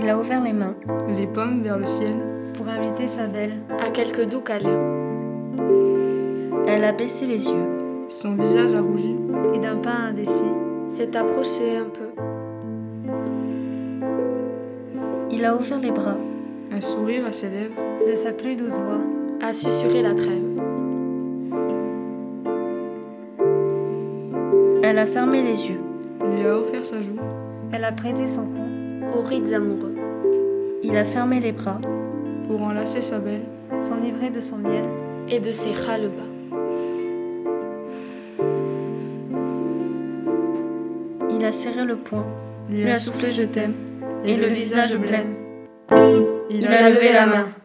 Il a ouvert les mains, les paumes vers le ciel, pour inviter sa belle à quelques doux câlins. Elle a baissé les yeux, son visage a rougi, et d'un pas indécis, s'est approché un peu. il a ouvert les bras, un sourire à ses lèvres, de sa plus douce voix, a susurré la trêve. elle a fermé les yeux, lui a offert sa joue, elle a prêté son cou aux rides amoureux. il a fermé les bras, pour enlacer sa belle, s'enivrer de son miel, et de ses ras-le-bas. il a serré le poing, lui a soufflé je t'aime, et le visage blême. Il a levé la main.